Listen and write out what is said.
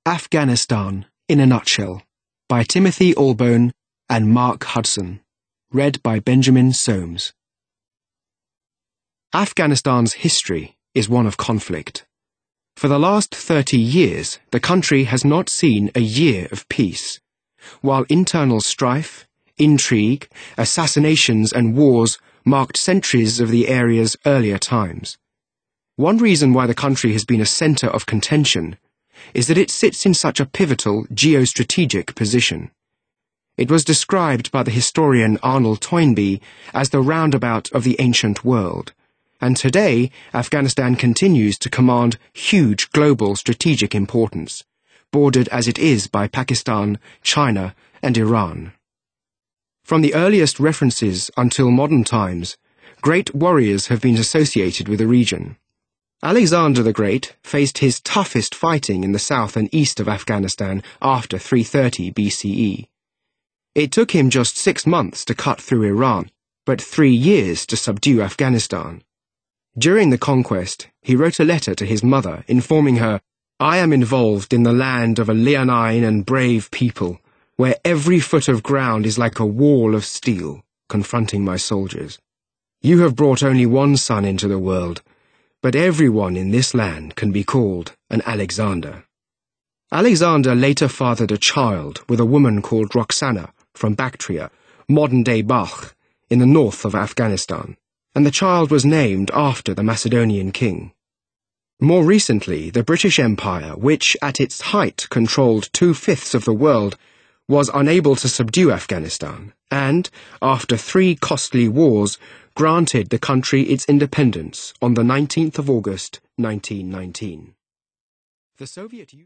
Afghanistan in a Nutshell by Timothy Allbone and Mark Hudson. Read by Benjamin Soames. Afghanistan's history is one of conflict. For the last 30 years, the country has not seen a year of peace, while internal strife, intrigue, assassinations and wars marked centuries of the area's earlier times. One reason why the country has been a centre of contention is that it sits in such a pivotal geostrategic position. It was described by the historian Arnold Toynbee as the roundabout of the ancient world, and today Afghanistan continues to command huge global strategic importance, bordered as it is by Pakistan, China, and Iran. From the earliest references until modern times, great warriors have been associated with the region. Alexander the Great faced his toughest fighting in the south and east of Afghanistan after 330 BCE. It took him just 6 months to cut through Iran, but 3 years to subdue Afghanistan. During the conquest, he wrote a letter to his mother informing her, "I am involved in the land of a leonine and brave people, where every foot of ground is like a wall of steel, confronting my soldiers. You have brought only one son into the world, but everyone in this land can be called an Alexander." Alexander later fathered a child with a woman called Roxana from Bactria, modern-day Balkh, in the north of Afghanistan, and the child was named after the Macedonian king. More recently, the British Empire, which at its height controlled 2/5 of the world, was unable to subdue Afghanistan, and, after 3 costly wars, granted the country its independence on the 19th of August, 1919. The Soviet